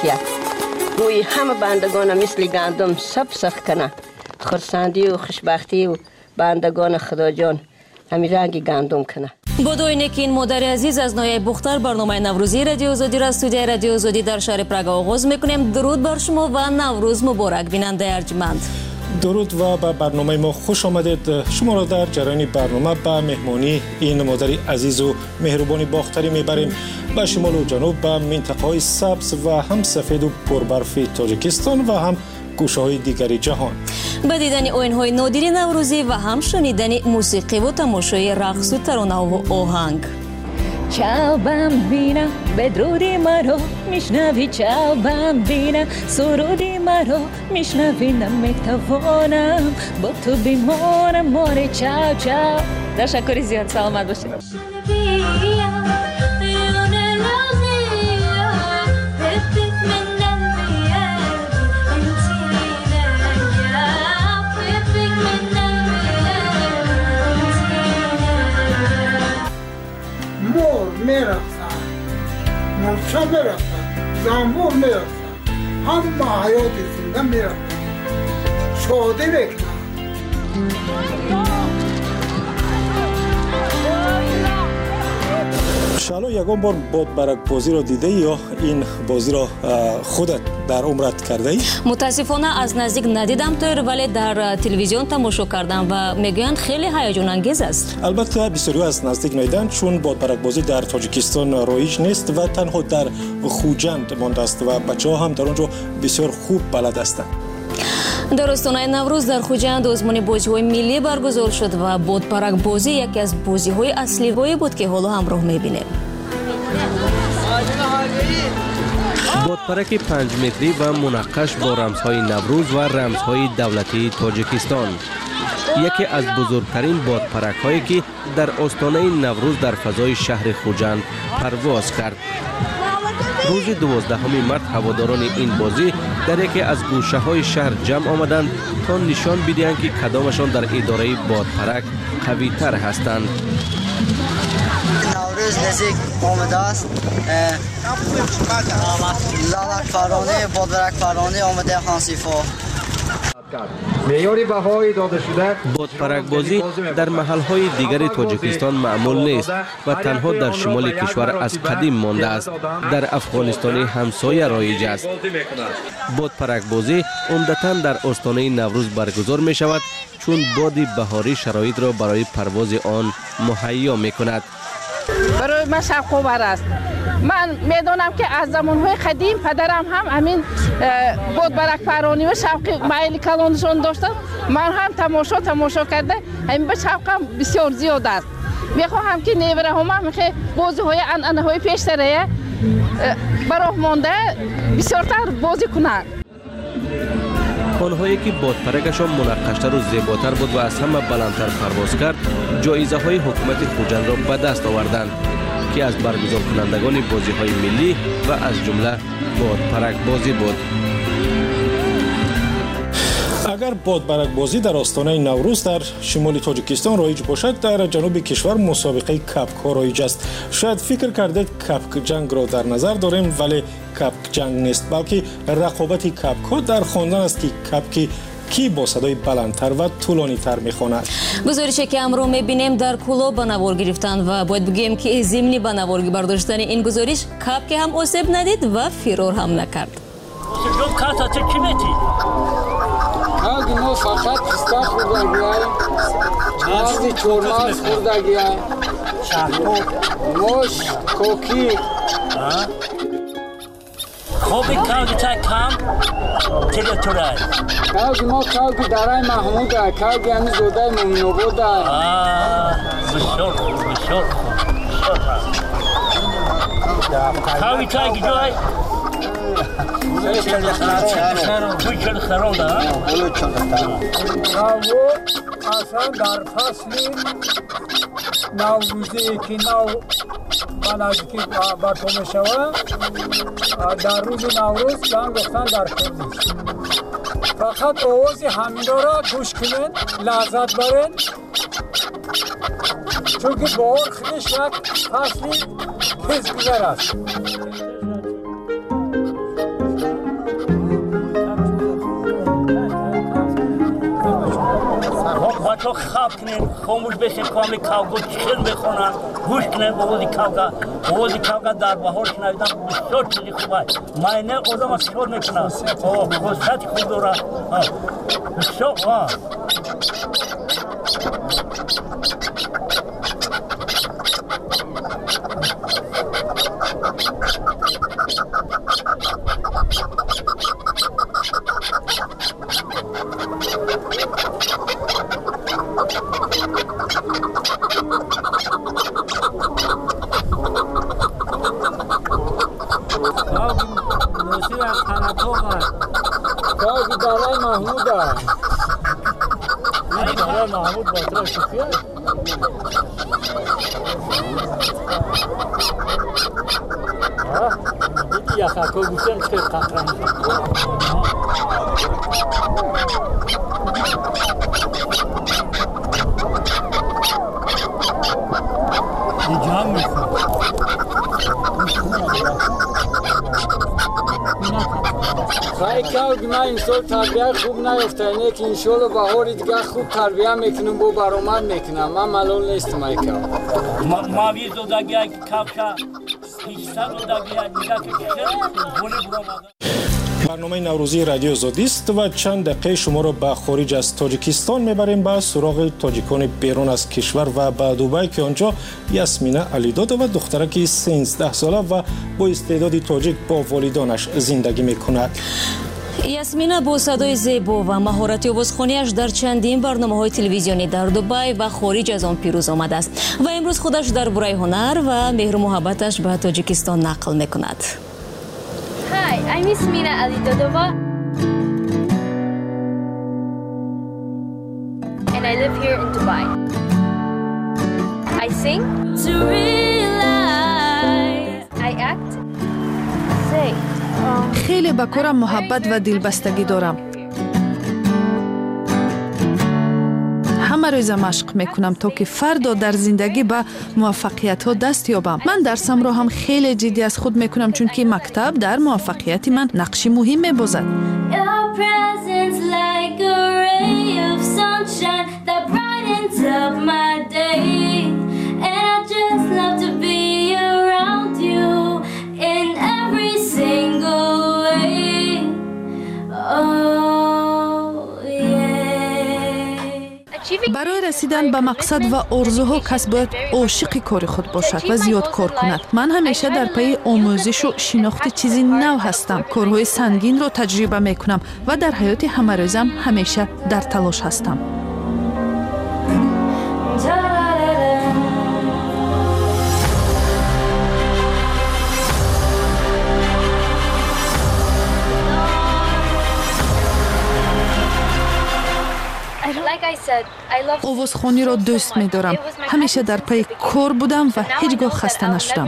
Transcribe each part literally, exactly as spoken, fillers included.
کیا روی همه بندگان مثل گندم سب سخت کنه خرسندی و خوشبختی و بندگان خدا جان همین رنگ گندم کنه. با دوینه که این مادر عزیز از نایب بختر برنامه نوروزی رادیو آزادی را استودیوی رادیو آزادی در شهر پراگ آغاز میکنیم. درود بر شما و نوروز مبارک. بیننده ارجمند درود و به برنامه ما خوش آمدید. شما را در جریان برنامه به مهمانی این مادر عزیز و مهربانی باختری میبریم به شمال و جنوب، به منطقه‌های سبز و هم سفید و پربرف تاجیکستان و هم گوشه‌های دیگری جهان. با دیدن آیین‌های نادر نوروزی و هم شنیدن موسیقی و تماشای رقص و ترانه و آهنگ. چاو بمبینا بدرودی مرا میشنوی، چاو بمبینا سرودی مرا میشنوی، نمیتوانم با تو بیمارم ماره. چاو چاو. تشکر زیاد، سلامت باشید. میرفتن مرچا میرفتن زنبور میرفتن همه حیات زنده میرفتن شادی بکنن. شالو یکم بار بود برک بازی را دیده یا این بازی را خودت در عمرت کرده ای؟ متاسفانه از نزدیک ندیدم تر، ولی در تلویزیون تماشا کردم و میگویند خیلی هیجان انگیز است. البته بسیاری از نزدیک ندیدند چون بود برک بازی در تاجیکستان رایج نیست و تنها در خوجند مانده است و بچه‌ها هم در آنجا بسیار خوب بلد هستند. در استانه نوروز در خوجند آزمون بازی‌های ملی برگزار شد و بادپرک بازی یکی از بازی‌های اصلی هایی بود که حالا همراه می‌بینیم. بادپرک پنج متری و منقش با رمزهای نوروز و رمزهای دولتی تاجیکستان، یکی از بزرگترین بادپرک‌هایی که در استانه نوروز در فضای شهر خوجند پرواز کرد. روز دوازدهم مارس هواداران این بازی در یکی از گوشه‌های شهر جمع آمدند تا نشان بدهند که کدامشان در اداره بادپرک قوی‌تر هستند. نوروز نزدیک آمده است. لالک فرانه، بادپرک فرانه آمده خانسیفا. معیاری بهایی داده شده. بادپرک بازی در محل‌های دیگر تاجیکستان معمول نیست و تنها در شمال کشور از قدیم مانده است. در افغانستان همسایه رایج است. بادپرک بازی عمدتاً در استانه نوروز برگزار می شود چون باد بهاری شرایط را برای پرواز آن مهیا می کند. برای من شوق آور است. من میدانم که از زمانهای قدیم پدرم هم همین بادپرک فرانی و شوق میل کلانشان داشتند. من هم تماشا تماشا کرده همین به شوقم بسیار زیاد است. میخواهم که نیوره هم هم که بازی های انعنه های پیشتره براه مانده بسیارتر بازی کنند. آنهایی که بادپرکشان منقشتر و زیباتر بود و از همه بلندتر پرواز کرد، جایزه های حکومت خوجند را به دست آوردند که از برگزار کنندگان بازی های ملی و از جمله بادپرک بازی بود. اگر بادپرک بازی در استانه نوروز در شمال تاجیکستان رایج باشد، در جنوب کشور مسابقه کپک ها رایج است. شاید فکر کردید کپک جنگ را در نظر داریم، ولی کپک جنگ نیست، بلکه رقابت کپک ها در خواندن است که کپک کی با صدای بلندتر و طولانی تر میخواند. گزارشی که امروز میبینیم در کلو به نوار گرفتن و باید بگیم که ضمن به نوار برداشتن این گزارش کپک هم آسیب ندید و فرار هم نکرد. کاغ ما فقط پستا خوردگیه، مازی چورماز خوردگیه، موش، کوکی. خوبی کاغ چای کام تیره تورای. کاغ ما کاغ دارای محموده، کاغ یعنی زوده مومنو بوده. آه، بسیار بسیار کاغ چای گجای. توی چند خرال داره؟ نوو اصلا در فصل نوروزی که نو من از که برپا می شود در روز نوروز جنگ گفتن در خود نیست. فقط آواز همین را گوش کنین، لحظت برین، چون که باور خودش یک فصلی پیش گذر است. بچه ها خواب کنین خاموش بشین کامی کاوگو چیل بخونن گوش کنین بوزی کاوگا بوزی کاوگا در بهار شنویدن بسیار چیزی خوبه ماینه آدم شور میکنه خصوصیت خوب داره بسیار واه کاغی برای محمود است برای محمود باطرا شکیه دیدی یخکا گوشن که قطران دیگه هم میخواد خواهی که من این سال تربیه خوب نیفته اینه که انشالله بهاری دیگه خوب تربیه میکنم با برآمد میکنم من ملول نیستم ای که ماوی زودگی ای کافشا پیشتر زودگی دیگه که بولی برآمد برنامه نوروزی رادیو زودی است و چند دقیقه شما را به خارج از تاجیکستان میبریم به سراغ تاجیکان بیرون از کشور و به دوبای که آنجا یاسمینا علیداده و دخترک سیزده ساله و با استعداد تاجیک با والدانش زندگی میکند. یاسمینا با صدای زیبا و مهارت آوازخوانی‌اش در چندین برنامه‌های تلویزیونی در دبی و خارج از آن پیروز آمده است و امروز خودش درباره هنر و مهر و محبتش به تاجیکستان نقل میکند. Hi, I'm Yasmina Alidodova and I live here in Dubai. I sing, to realize, I act, say. خیلی به کارم محبت و دلبستگی دارم. همه روز مشق میکنم تا که فردا در زندگی به موفقیت ها دست یابم. من درسم را هم خیلی جدی از خود میکنم چون که مکتب در موفقیت من نقشی مهم میبازد. برای رسیدن به مقصد و آرزوها کس باید عاشق کار خود باشد و زیاد کار کند. من همیشه در پی آموزش و شناخت چیزی نو هستم. کارهای سنگین را تجربه میکنم و در حیات همه‌روزم همیشه در تلاش هستم. آوازخوانی را دوست می دارم. همیشه در پی کار بودم و هیچگاه خسته نشدم.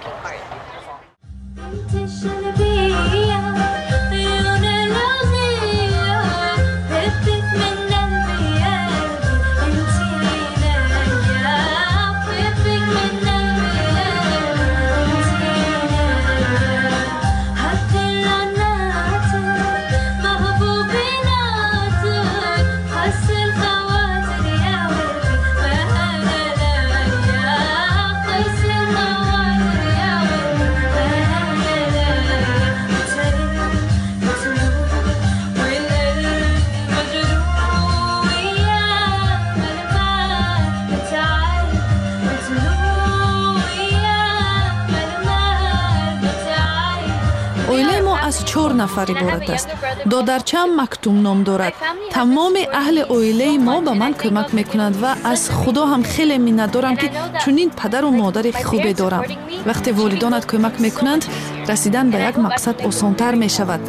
چهار نفر عبارت است. دادرچم مکتوم نام دارد. تمام اهل عائله ما به من کمک میکنند و از خدا هم خیلی منت دارم که چنین پدر و مادر خوبی دارم. وقتی والدانت کمک میکنند رسیدن به یک مقصد آسان‌تر میشود.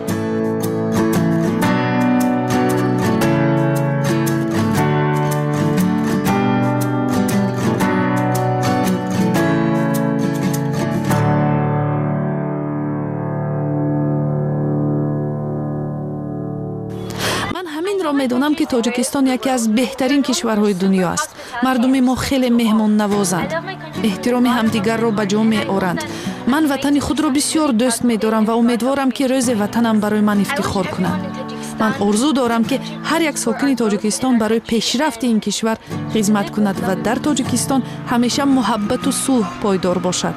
میدونم که تاجیکستان یکی از بهترین کشورهای دنیا است. مردم ما خیلی مهمان نوازند. احترام همدیگر را به جا می آورند. من وطن خود را بسیار دوست می دارم و امیدوارم که روز وطنم برای من افتخار کند. من آرزو دارم که هر یک ساکن تاجیکستان برای پیشرفت این کشور خدمت کند و در تاجیکستان همیشه محبت و صلح پایدار باشد.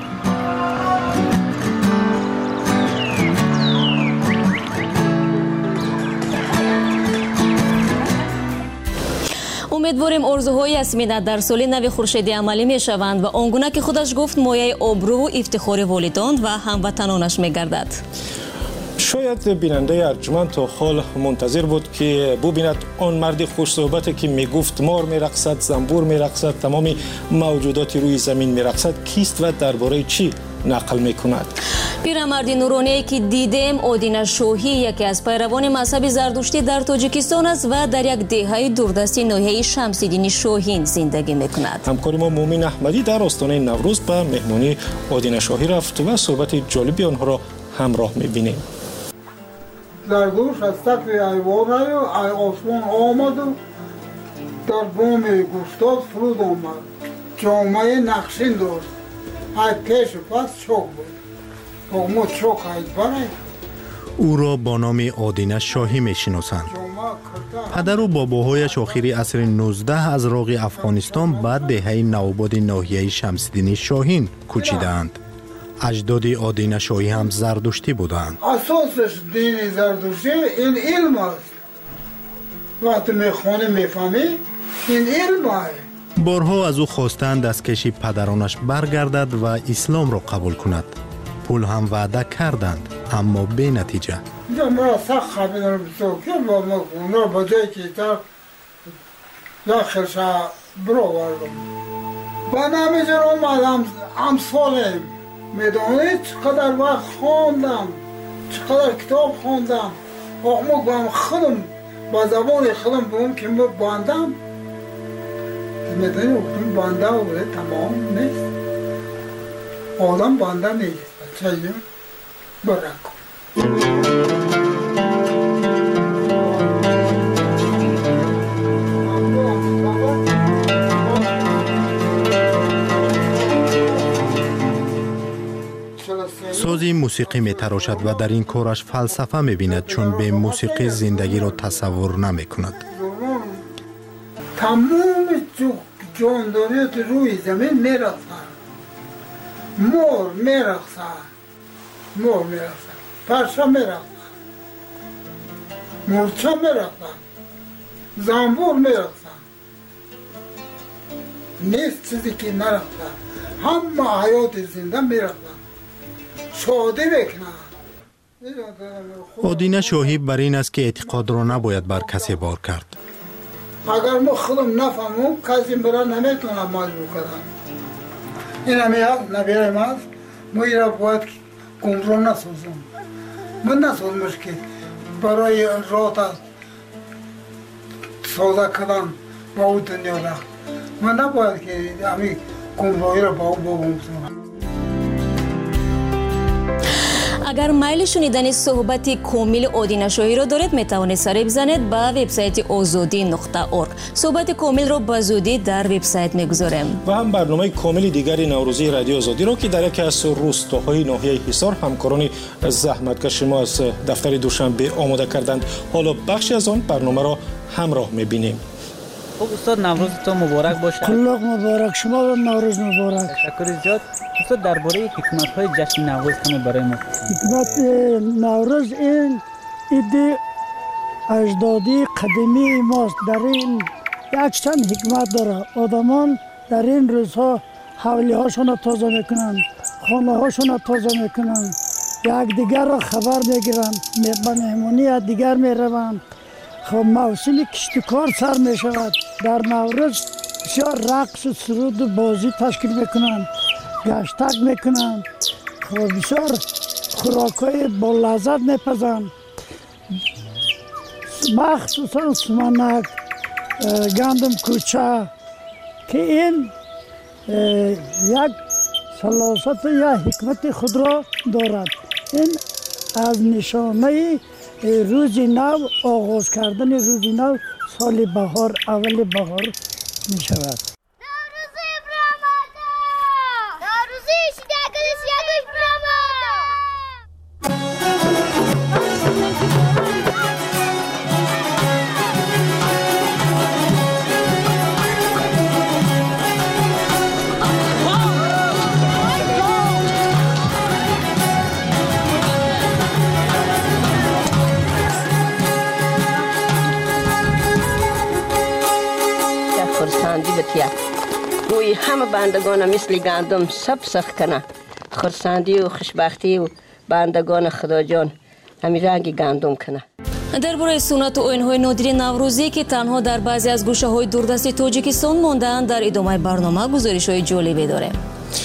امیدواریم آرزوهای یاسمینا در سال نو خورشیدی عملی می شوند و آنگونه که خودش گفت مایه آبرو و افتخار والدان و هموطنانش می گردد. شاید بیننده ارجمند تا حال منتظر بود که ببیند آن مرد خوش صحبتی که می گفت مار می رقصد، زنبور می رقصد، تمام موجودات روی زمین می رقصد کیست و درباره چی نقل می کند. پیرمرد نورانی که دیدیم آدینه شاهی یکی از پیروان مذهب زردشتی در تاجیکستان است و در یک دهه دوردستی ناحیه شمس‌الدین شاهین زندگی می کند. همکار ما مومین احمدی در آستانه نوروز به مهمانی آدینه شاهی رفت و صحبت جالبی آنها را همراه می بینیم. زردوش از سقف ایوان و آسمان آمد و در بام گوشتاد فرود آمد. جامعه نقشین داشت. های پیش پس چوک بود. ما چوک هاید برای. او را با نام آدینه شاهی می شناسند. پدر و باباهایش آخری عصر نوزده از راغ افغانستان بعد دهه نوآباد ناحیه شمس‌الدین شاهین کوچیدند. اجداد آدینه شاهی هم زردشتی بودند. اساسش دین زردشتی این علم است. وقتی میخوانی میفهمی این علم است. بارها از او خواستند دستکش پدرانش برگردد و اسلام را قبول کند. پول هم وعده کردند اما بی نتیجه. مرا سخت خبیدن بسو که با ما اونا با جایی که تا داخلش برو وردم. با نمیجر اومدم هم سالم. میدونید چقدر وقت خواندم، چقدر کتاب خواندم. اما با خودم با زبان خودم بگم که ما باندم. میدونید اون بانده و تمام نیست. آدم بانده نیست. بچه برکن. سازی موسیقی می تراشد و در این کارش فلسفه می بیند چون به موسیقی زندگی را تصور نمی کند. تمام جانداریات روی زمین می رقصن. مور می رقصن. مور می رقصن. پرشا می رقصن. مورچه می رقصن. زنبور می رقصن. نیست چیزی که نرقصن. همه حیات زنده می رقصن. شادی بکنن. آدینه شاهی بر این است که اعتقاد را نباید بر کسی بار کرد. اگر ما خودم نفهمم کسی برای نمیتونم مجبور کنم. این همی هست نبیرم هست ما این را باید گمراه نسازم. من نسازمش که برای رات است سازه کردن با او دنیا را. من نباید که همی گمراهی را با او بگمسونم. اگر میل شنیدن صحبت کامل آدینه شاهی را دارید میتوانید سر بزنید به وبسایت آزادی نقطه اورگ. صحبت کامل را به زودی در وبسایت میگذاریم. و هم برنامه کامل دیگری نوروزی رادیو آزادی را که در یکی از روستاهای ناحیه حصار همکاران زحمتکش ما از دفتر دوشنبه آماده کردند. حالا بخشی از آن برنامه را همراه میبینیم. خب استاد نوروزتون مبارک باشه. کلاق مبارک، شما و نوروز مبارک. تشکر زیاد. استاد درباره حکمت‌های جشن نوروز کمی برای ما. حکمت نوروز این ایده اجدادی قدیمی ماست. در این یک چند حکمت داره. آدمان در این روزها حولی هاشون را تازه میکنن، خانه هاشون را تازه میکنن، یک دیگر را خبر میگیرن، به مهمانی دیگر میروند. خب موسم کشتکار سر می شود. در نوروز بسیار رقص و سرود و بازی تشکیل میکنند، گشتک میکنند، خب بسیار خوراکای با لذت میپزند، مخصوصا سمنک، گندم کوچه که این یک سلاست یا حکمت خود را دارد. این از نشانه روز نو، آغاز کردن روز نو، سال بهار، اول بهار می شود. تیا گویی همه بندگان مثل گندم سبسخ کنه خرسندی و خوشبختی و بندگان خدا جان همین رنگ گندم کنه. дар бораи суннату оинҳои нодири наврӯзӣ ки танҳо дар баъзе аз гӯшаҳои дурдасти тоҷикистон мондаанд дар идомаи барнома гузоришҳои ҷолибе дорем.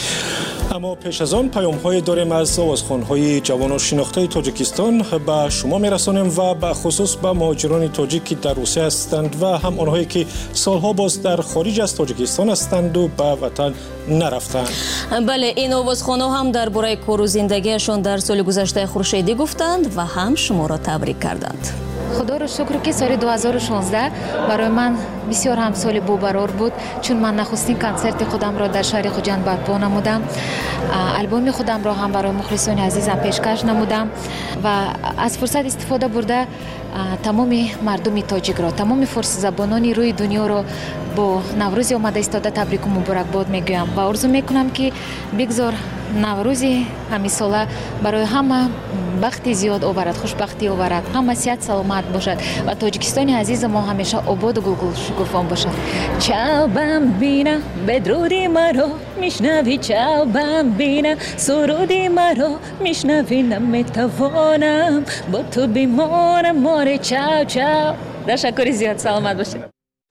اما پیش از آن پیام‌های داریم از آوازخوان‌های جوان و شناخته تاجیکستان به شما می‌رسانیم و به خصوص به مهاجران تاجیک که در روسیه هستند و هم آنهایی که سالها باز در خارج از تاجیکستان هستند و به وطن نرفتند. بله این آوازخوان‌ها هم در برای کار و زندگیشان در سال گذشته خورشیدی گفتند و هم شما را تبریک کردند. خدا رو شکر که سال دو هزار و شانزده برای من بسیار هم سال بوبرار بود چون من نخستین کنسرت خودم را در شهر خوجند برپا نمودم. البوم خودم را هم برای مخلصان عزیزم پیشکش نمودم و از فرصت استفاده برده تمام مردم تاجیک را تمام فارسی زبانان روی دنیا را با نوروز آمده ایستاده تبریک و مبارکباد میگویم و آرزو میکنم که بگذار نوروز همین ساله برای همه بخت زیاد آورد خوشبختی آورد همه صحت سلامت باشد و تاجیکستان عزیز ما همیشه آباد و گل شکوفان باشد. چاو بمبینا بدرودی مرا میشنوی چاو بمبینا سرودی مرا میشنوی نمیتوانم با تو بیمارم ماره چاو چاو. تشکر زیاد سلامت باشید.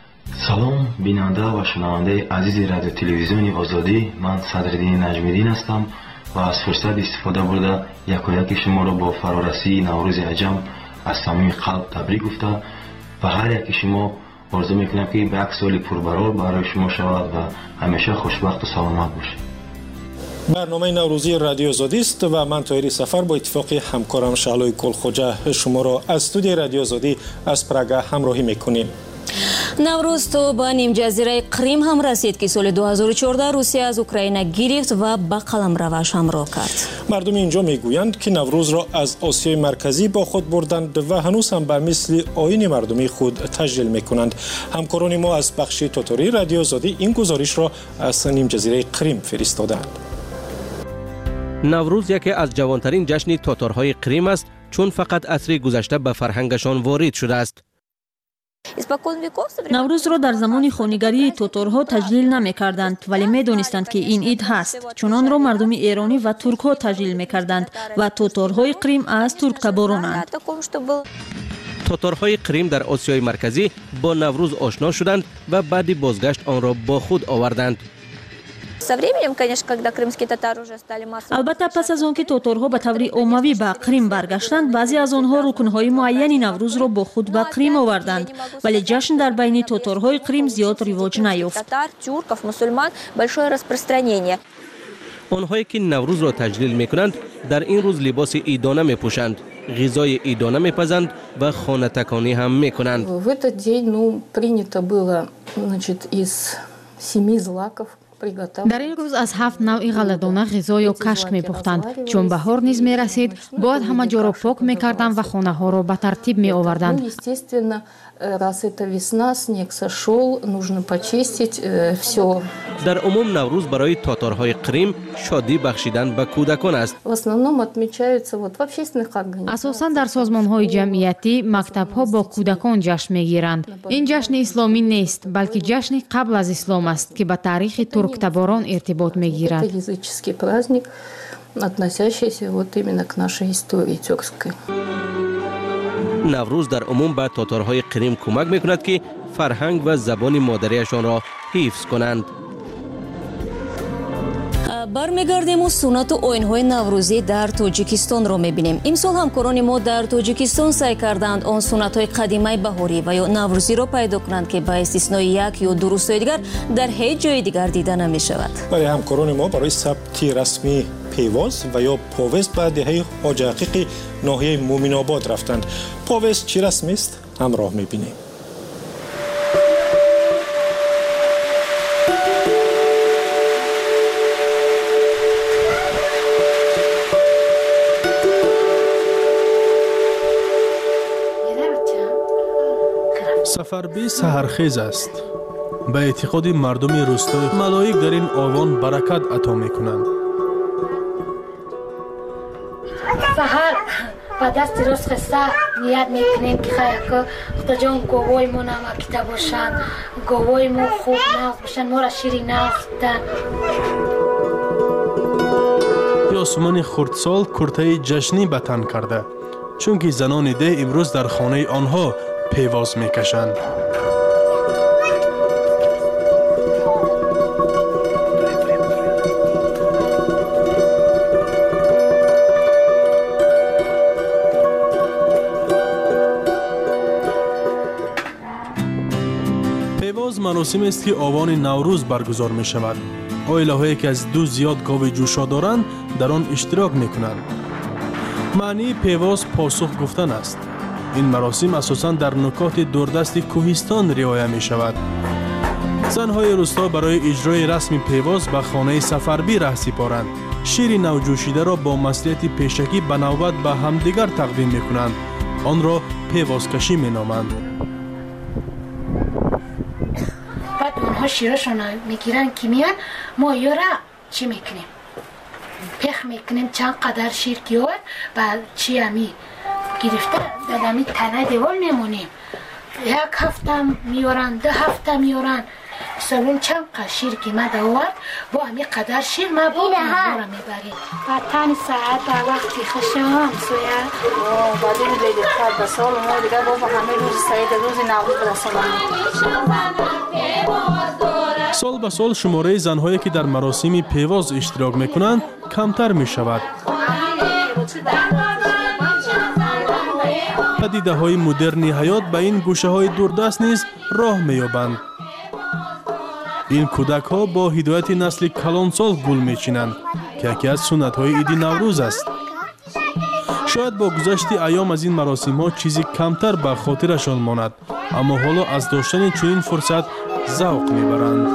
سلام بیننده و شنونده عزیز رادیو تلویزیونی آزادی من صدرالدین نجمیدین هستم و از فرصت استفاده برده یک و یک شما را با فرارسی نوروز عجم از صمیم قلب تبریک گفته و هر یک شما آرزو میکنم که به یک سال پربرار برای شما شود و همیشه خوشبخت و سلامت باشید. برنامه نوروزی رادیو آزادی است و من طاهری سفر با اتفاق همکارم شعلوی گلخوجه شما را از استودیوی رادیو آزادی از پراگ همراهی میکنیم. наврӯз то ба нимҷазираи Қрим ҳам расид ки соли ду ҳазору чордаҳ русия аз Украина гирифт ва ба қаламраваш ҳамроҳ кард. мардуми инҷо мегӯянд ки наврӯзро аз осиёи марказӣ бо худ бурданд ва ҳанӯз ҳам ба мисли оини мардумии худ таҷлил мекунанд. ҳамкорони мо аз бахши тотори радио озодӣ ин гузоришро аз нимҷазираи Қрим фиристоданд. наврӯз яке аз ҷавонтарин ҷашни тотарҳои Қрим аст чун фақат асри гузашта ба фарҳангашон ворид шудааст. наврӯзро дар замони хонигарии тотарҳо таҷлил намекарданд вале медонистанд ки ин ид ҳаст чун онро мардуми эронӣ ва туркҳо таҷлил мекарданд ва тотарҳои Қрим аз турктаборонанд. тотарҳои Қрим дар осиёи марказӣ бо наврӯз ошно шуданд ва баъди бозгашт онро бо худ оварданд. албатта пас аз он ки тотарҳо ба таври оммавӣ ба Қрим баргаштанд баъзе аз онҳо рукнҳои муайяни наврӯзро бо худ ба Қрим оварданд вале ҷашн дар байни тотарҳои Қрим зиёд ривоҷ наёфт. онҳое ки наврӯзро таҷлил мекунанд дар ин рӯз либоси идона мепӯшанд, ғизои идона мепазанд ва хонатаконӣ ҳам мекунанд. В этот день ну принято было значит из семи злаков. дар ин рӯз аз ҳафт навъи ғалладона ғизо ё кашк мепухтанд чун баҳор низ мерасид бояд ҳама ҷоро пок мекарданд ва хонаҳоро ба тартиб меоварданд. Естественно, раз это весна, снег сошел, нужно почистить все. дар умум наврӯз барои тотарҳои Қрим шодӣ бахшидан ба кӯдакон аст. В основном отмечаются вот в общественных организациях. асосан дар созмонҳои ҷамъиятӣ мактабҳо бо кӯдакон ҷашн мегиранд. ин ҷашни исломӣ нест балки ҷашни қабл аз ислом аст ки ба таърихи турктаборон иртибот мегирад. Это языческий праздник, относящийся вот именно к нашей истории тюркской. наврӯз дар умум ба тотарҳои Қрим кӯмак мекунад ки фарҳанг ва забони модариашонро ҳифз конанд. бармегардему суннату оинҳои наврӯзӣ дар тоҷикистонро мебинем. имсол ҳамкорони мо дар тоҷикистон сай карданд он суннатҳои қадимаи баҳорӣ ва ё наврӯзиро пайдо кунанд ки ба истиснои як ё ду рӯстои дигар дар ҳеҷ ҷои дигар дида намешавад. барои ҳамкорони мо барои сабти расмӣ певоз ва ё повест ба деҳаи ҳоҷи ҳақиқи ноҳияи муъминобод рафтанд. повест чӣ расмист? ҳамроҳ мебинем. сафарби саҳархез аст. ба эътиқоди мардуми рӯстои малоик дар ин овон баракат ато мекунанд. саҳар با دست راست خسته نیت میکنیم که خیلی که خدا جان گوای ما نمکیده باشن، گوای ما خوب نغز باشن، ما را شیری نغز بدن. یاسمن خردسال کرته جشنی به تن کرده، چون که زنان ده امروز در خانه آنها پیواز میکشند. پیواز مراسمی است که آوان نوروز برگزار می شود. عائله هایی که از دو زیاد گاو جوشا دارند در آن اشتراک می کنند. معنی پیواز پاسخ گفتن است. این مراسم اساساً در نکات دوردست کوهستان رعایت می شود. زنهای روستا برای اجرای رسم پیواز به خانه سفربی ره سپارند. شیر نوجوشیده را با مصلحت پیشکی به نوبت به همدیگر تقدیم می کنند. آن را پیواز کشی می نامند. بعد اونها شیرشون میگیرن که میان ما یورا چی میکنیم؟ پخ میکنیم چند قدر شیر گیور بعد چی همی گرفته در همی تنه دیوال میمونیم. یک هفته میورن، ده هفته میورن. سالون چند قدر شیر که ما دوار با همی قدر شیر ما با ما میبریم. بعد تانی ساعت در وقتی خشم سویا بعد این بیده خواهد به سال اونها دیگر با همه روز سعید روز نوروز برسانم. سال به سال شماره زنهایی که در مراسم پیواز اشتراک میکنند کمتر می شود. پدیده های مدرنی حیات به این گوشه های دوردست نیز راه می یابند. این کودک ها با هدایت نسل کلانسال گل می چینند که یکی از سنت های عید نوروز است. شاید با گذشت ایام از این مراسم ها چیزی کمتر به خاطرشان ماند، اما حالا از داشتن چنین فرصت ذوق میبرند.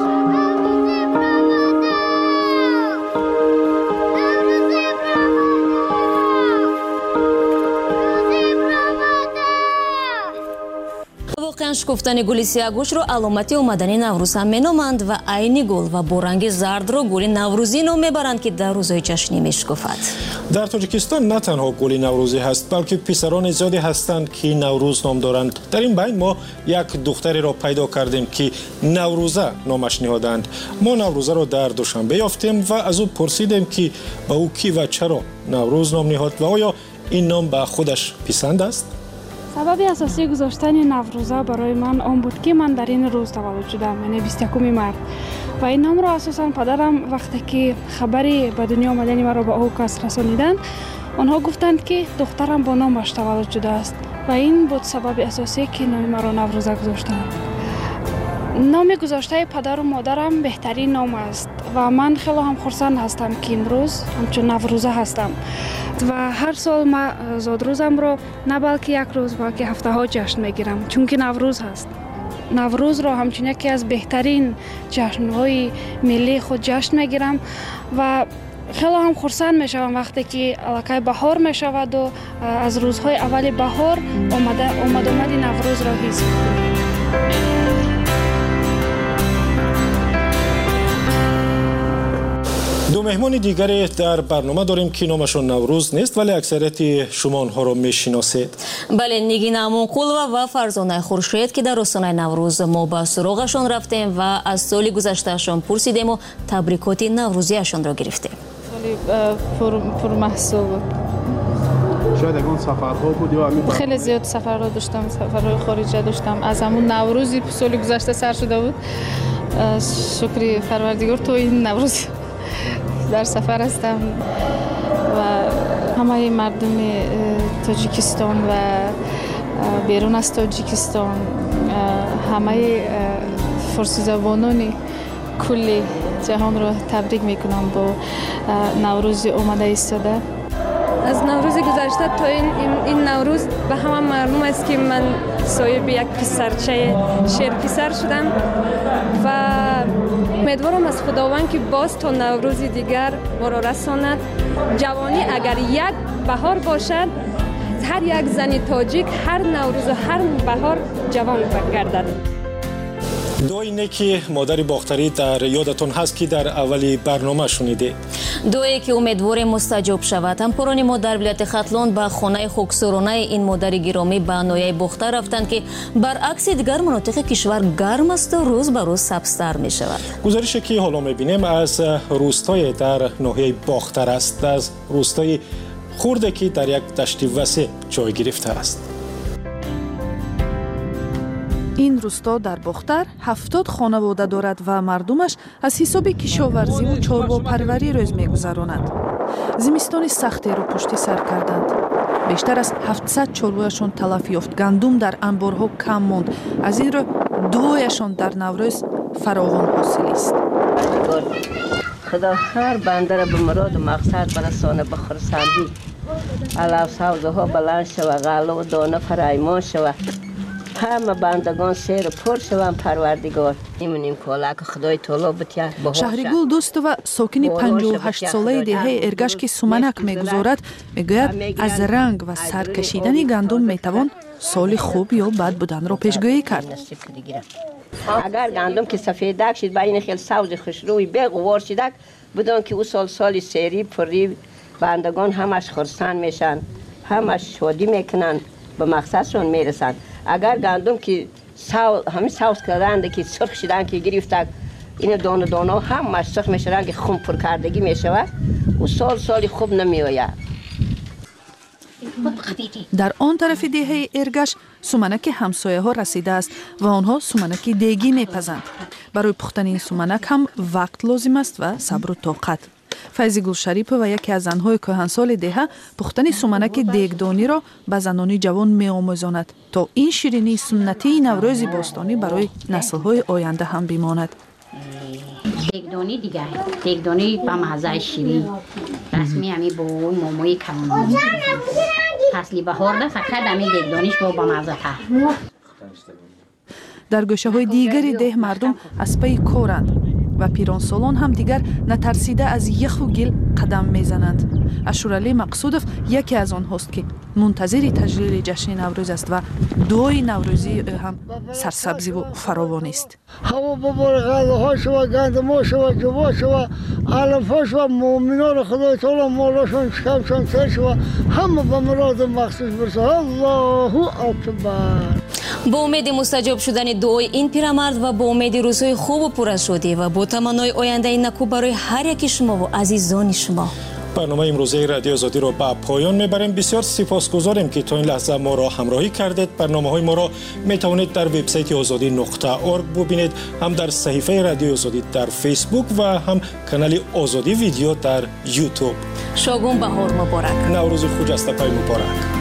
واقعا شکفتن گل سیاه‌گوش را علامتی اومدن نوروز هم مینامند و عین گل و با رنگ زرد را گل نوروزی نام میبرند که در روزهای جشنی میشکفد. در تاجیکستان نه تنها گل نوروزی هست بلکه پسران زیادی هستند که نوروز نام دارند. در این بین ما یک دختری را پیدا کردیم که نوروزه نامش نهادند. ما نوروزه را در دوشنبه یافتیم و از او پرسیدیم که به او کی و چرا نوروز نام نهاد و آیا این نام به خودش پسند است؟ سبب اساسی گذاشتن نوروزه برای من آن بود که من در این روز تولد شدم، یعنی بیست و یکم مارس، و این نام را اساساً پدرم وقتی که خبری به دنیا آمدن مرا به او کس رسانیدند، آنها گفتند که دخترم با نامش تولد شده است و این بود سبب اساسی که نام مرا نوروزه گذاشتند. نام گذاشته پدر و مادرم بهترین نام است و من خیلی هم خرسند هستم که امروز همچون نوروزه هستم و هر سال ما زادروزم رو نه بلکه یک روز بلکه هفته ها جشن میگیرم، چون که نوروز هست. نوروز رو همچون یکی از بهترین جشن‌های ملی خود جشن میگیرم و خیلی هم خرسند میشوم وقتی که علاقه بهار میشود و از روزهای اول بهار آمده آمد آمد نوروز را حس میکنم. دو مهمان دیگری در برنامه داریم که نامشون نوروز نیست ولی اکثریت شما آنها را میشناسید. بله، نگین امونقلوا و فرزانه خورشید که در استان نوروز ما به سراغشان رفتیم و از سال گذشتهشان پرسیدیم و تبریکات نوروزیشان را گرفتیم. سالی پر پر محسوب بود. شاید اون سفرها بود یا همین خیلی زیاد سفرها داشتم، سفرهای خارجی داشتم. از همون نوروزی سال گذشته سر شده بود. شکر پروردگار تو این نوروز در سفر هستم و همه مردم تاجیکستان و بیرون از تاجیکستان، همه فارسی زبانان کل جهان را تبریک میکنم با نوروز اومده ایستاده. از نوروز گذشته تا این, این نوروز به همه معلوم است که من صاحب یک پسرچه شیر پسر شدم و امیدوارم از خداوند که باز تا نوروز دیگر ما را رساند. جوانی اگر یک بهار باشد، هر یک زن تاجیک هر نوروز و هر بهار جوان برگردد. دو اینه که مادر باختری در یادتون هست که در اولی برنامه شنیده. дуое ки умедворем мустаҷоб шавад. ҳамкорони мо дар вилояти хатлон ба хонаи хуксоронаи ин модари гиромӣ ба ноҳияи бохта рафтанд ки баръакси дигар манотиқи кишвар гарм асту рӯз ба рӯз сабзтар мешавад. гузарише ки ҳоло мебинем аз рӯстое дар ноҳияи бохтар аст, аз рӯстои хурде ки дар як дашти васеъ ҷой гирифтааст. ин рӯсто дар бохтар ҳафтод хонавода дорад ва мардумаш аз ҳисоби кишоварзиву чорвопарварӣ рӯз мегузаронанд. зимистони сахтеро пушти сар карданд. бештар аз ҳафтсад чорвояшон талаф ёфт. гандум дар анборҳо кам монд. аз ин рӯ дуояшон дар наврӯз фаровон ҳосилист. خدا هر بنده را به مراد و مقصد برسانه به خرسندی. علاوه سبزه ها بلند شود، غله و دانه فرایمان شود. همه بندگان سیر پر شوند پروردگار. میمونیم کالا که خدای تعالی بتیه بهار شد. شهریگول دوستова ساکن پنجاه و هشت ساله دهه ارگش که سومنک میگذارد میگوید از رنگ و سرکشیدن گندم میتوان سال خوب یا بد بودن را پیشگویی کرد. اگر گندم که سفیدک شد با این خیلی سبز خوشروی بغوار شدک بدون که او سال سال سری پری بندگان همش خرسند میشن، همش شادی میکنن، به مقصدشون میرسن. اگر گندم که ساو همین ساوس کردن که سرخ شدن که گرفتک این دانه دانه همش سرخ میشن که خون پر کردگی میشود و سال سال خوب نمیآید. در آن طرف دهه ارگش سومنک همسایه ها رسیده است و آنها سومنک دیگی میپزند. برای پختن این سومنک هم وقت لازم است و صبر و طاقت. فیضی گلشریف و یکی از زنهای کهنسال دهه پختن سومنک دیگدانی را به زنانی جوان می‌آموزاند تا این شیرینی سنتی نوروز باستانی برای نسل‌های آینده هم بماند. دیگدانی دیگه دیگدانی با مزه شیرین رسمی همی با اون ماموی کلان فصلی بهار ده فقط همی دیگدانیش با با مزه ته. در گوشه های دیگری ده مردم از پی کارند و پیرانسالان هم دیگر نترسیده از یخ و گل قدم میزنند. اشورالی مقصودف یکی از آنهاست که منتظر تجلیل جشن نوروز است و دوی نوروزی هم سرسبزی و فراوان است. هوا ببار غله ها شو گندم شو جوا شو علف شو مؤمنان خدای تعالی مالاشون شکمشون سر شو همه به مراد مخصوص برسه. الله اکبر. با امید مستجاب شدن دعای این پیرمرد و با امید روزهای خوب و پر از شادی و با تمنای آینده نکو برای هر یک شما و عزیزان شما. برنامه امروزه رادیو آزادی را به پایان میبریم. بسیار سپاسگزاریم که تا این لحظه ما را همراهی کردید. برنامه های ما را میتوانید در وبسایت آزادی نقطه اورگ ببینید، هم در صفحه رادیو آزادی در فیسبوک و هم کانال آزادی ویدیو در یوتیوب. شاگون بهار مبارک. نوروز خجسته پای مبارک.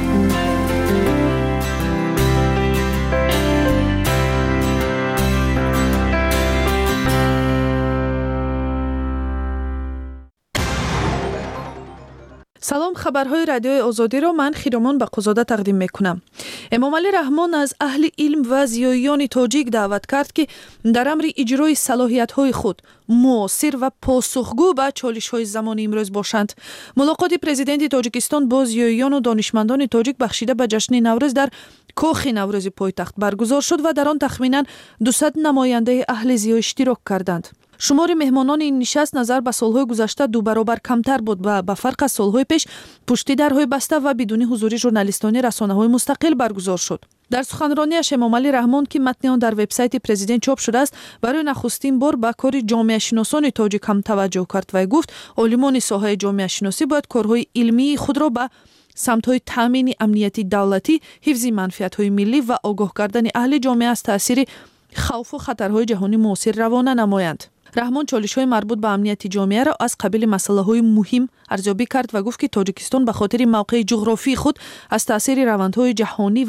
سلام، خبرهای رادیوی آزادی را من خیرامان بقوزاده تقدیم میکنم. امام علی رحمان از اهل علم و زیاییان تاجیک دعوت کرد که در امر اجرای صلاحیت‌های خود معاصر و پاسخگو به چالش‌های زمان امروز باشند. ملاقات پرزیدنت تاجیکستان با زیاییان و دانشمندان تاجیک بخشیده به جشن نوروز در کاخ نوروز پایتخت برگزار شد و در آن تخمیناً دویست نماینده اهل زیایی اشتراک کردند. شمار مهمانان این نشست نظر به سالهای گذشته دو برابر کمتر بود و به فرق از سالهای پیش پشتی درهای بسته و بدون حضور ژورنالیستان رسانه‌های مستقل برگزار شد. در سخنرانیش امام علی رحمان که متن آن در وبسایت پرزیدنت چاپ شده است، برای نخستین بار به کار جامعه شناسان تاجیک هم توجه کرد و گفت عالمان ساحه جامعه شناسی باید کارهای علمی خود را به سمت‌های تامین امنیتی دولتی، حفظ منفعت‌های ملی و آگاه کردن اهل جامعه از تأثیر خوف و خطرهای جهانی معاصر روانه نمایند. رحمان چالش‌های مربوط به امنیت جامعه را از قبیل مسائل مهم ارزیابی کرد و گفت که تاجیکستان به خاطر موقع جغرافی خود از تأثیر روندهای جهانی